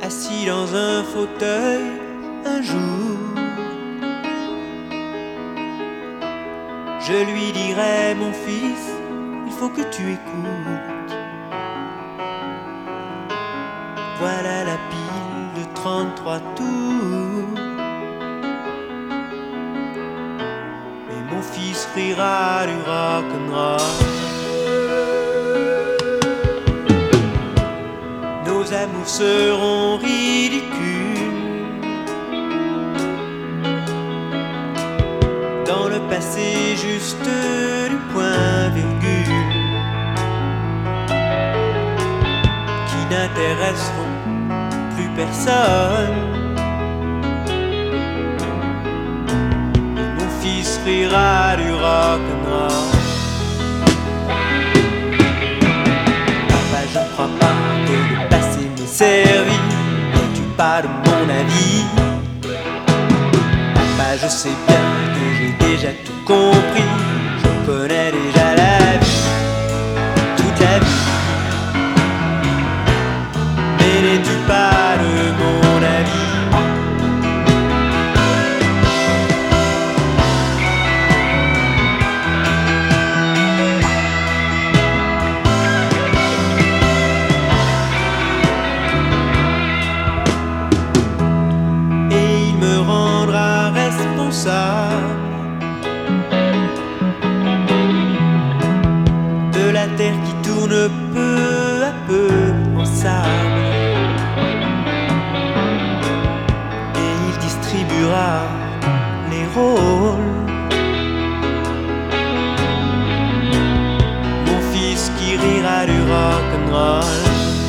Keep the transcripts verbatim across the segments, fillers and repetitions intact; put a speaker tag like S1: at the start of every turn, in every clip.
S1: assis dans un fauteuil un jour. Je lui dirai, mon fils, il faut que tu écoutes. Voilà la pile de trente-trois tours. Mais mon fils rira du rock'n'roll. Nos amours seront ridicules. Dans le passé juste du point-virgule, qui n'intéresseront plus personne. Et mon fils rira du rock'n'roll. Papa, je ne crois pas que le passé m'ait servi. N'es-tu pas de mon avis? Papa, je sais bien que j'ai déjà tout compris. Je connais déjà la vie, toute la vie. Mais n'es-tu pas de mon avis? Et il me rendra responsable de la terre qui tourne peu à peu en sable. Et il distribuera les rôles. Mon fils qui rira du rock'n'roll.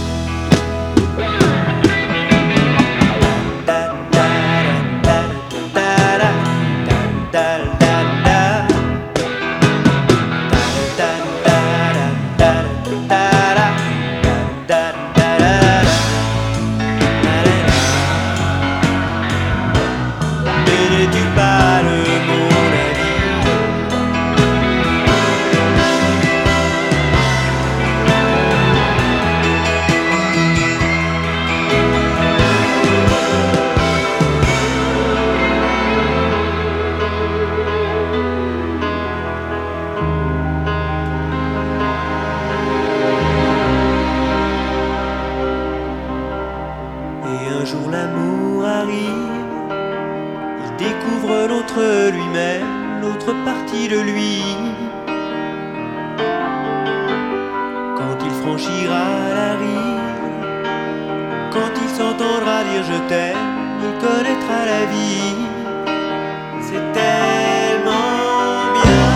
S1: Un jour l'amour arrive, il découvre l'autre lui-même, l'autre partie de lui. Quand il franchira la rive, quand il s'entendra dire je t'aime, il connaîtra la vie. C'est tellement bien.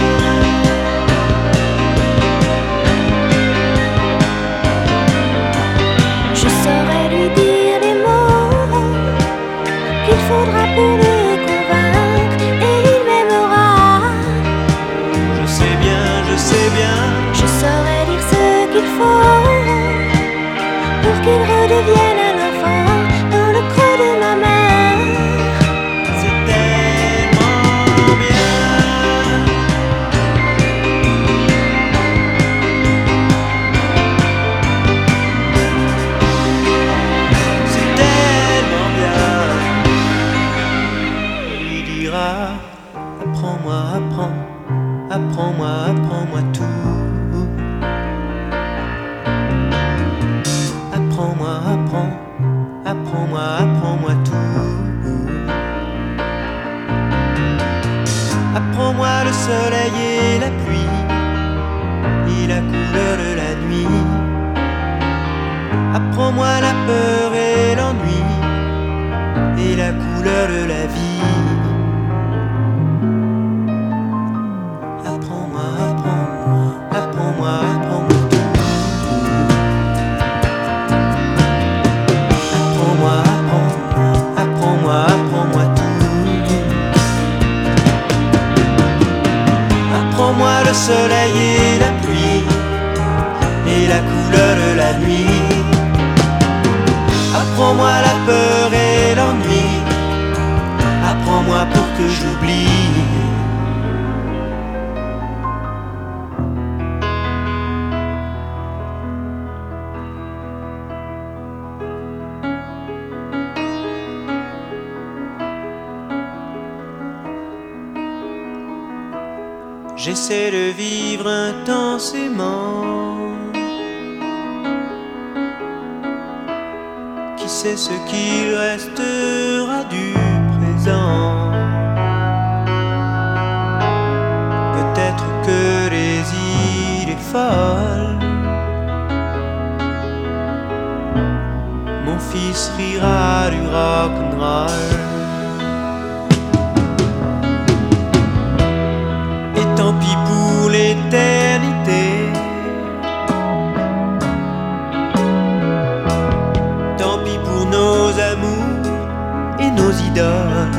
S2: Je saurais lui dire les mots qu'il faudra pour le convaincre, et il m'aimera.
S1: Je sais bien, je sais bien.
S2: Je saurais dire ce qu'il faut pour qu'il redevienne un enfant dans le creux de ma main.
S1: C'est tellement bien. C'est tellement bien. Il lui dira, apprends-moi, apprends, apprends-moi, apprends-moi tout. Apprends-moi, apprends, apprends-moi, apprends-moi tout. Apprends-moi le soleil et la pluie et la couleur de la nuit. Apprends-moi la peur et l'ennui et la couleur de la vie. Apprends-moi, apprends-moi, apprends-moi, apprends-moi tout. Apprends-moi, apprends-moi, apprends-moi, apprends-moi tout. Apprends-moi le soleil et la pluie et la couleur de la nuit. Apprends-moi la peur et l'ennui. Apprends-moi pour que j'oublie. J'essaie de vivre intensément. Qui sait ce qu'il restera du présent? Peut-être que les idées folles, mon fils rira du rock'n'roll. Et tant pis pour l'éternité, tant pis pour nos amours et nos idoles.